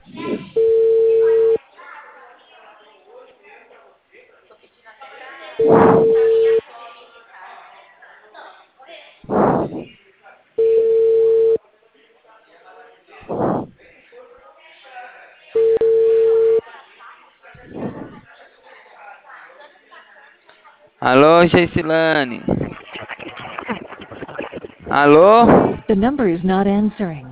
Alô, Geicilane? Alô? The number is not answering.